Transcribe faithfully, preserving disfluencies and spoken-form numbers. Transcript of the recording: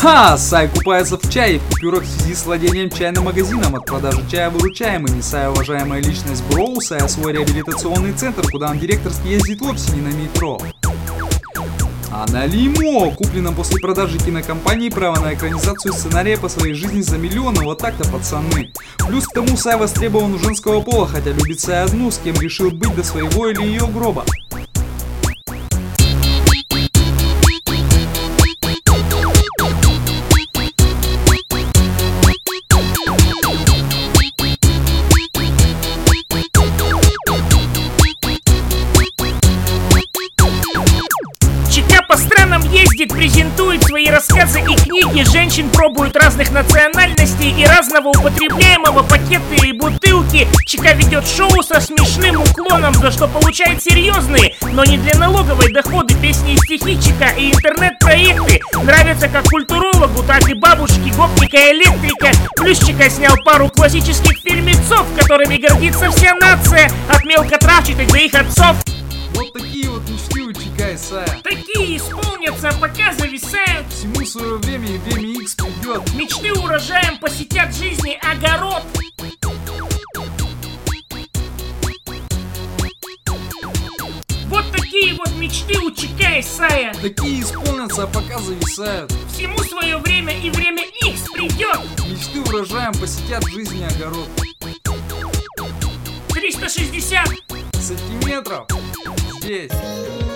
Ха! Сай купается в чае в купюрах в связи с владением чайным магазином. От продажи чая выручаемыми. Сай уважаемая личность Броу, Сай свой реабилитационный центр, куда он директорски ездит вовсе не на метро. Анна Лимо, куплено после продажи кинокомпании право на экранизацию сценария по своей жизни за миллионы, вот так-то, пацаны. Плюс к тому Сай востребован у женского пола, хотя любит Сай одну, с кем решил быть до своего или ее гроба. По странам ездит, презентует свои рассказы и книги. Женщин пробуют разных национальностей и разного употребляемого, пакеты и бутылки. Чика ведет шоу со смешным уклоном, за что получает серьезные, но не для налоговой доходы, песни и стихи Чика и интернет-проекты. Нравятся как культурологу, так и бабушке, гопника, электрика. Плюс Чика снял пару классических фильмецов, которыми гордится вся нация, от мелкотравчатых до их отцов. Вот такие вот мечты у Чика и Сая. Такие исполнятся, пока зависают. Всему свое время и время Икс придет. Мечты урожаем посетят жизни огород. Вот такие вот мечты у Чика и Сая. Такие исполнятся, а пока зависают. Всему свое время и время Икс придет. Мечты урожаем посетят жизни огород. триста шестьдесят сантиметров здесь.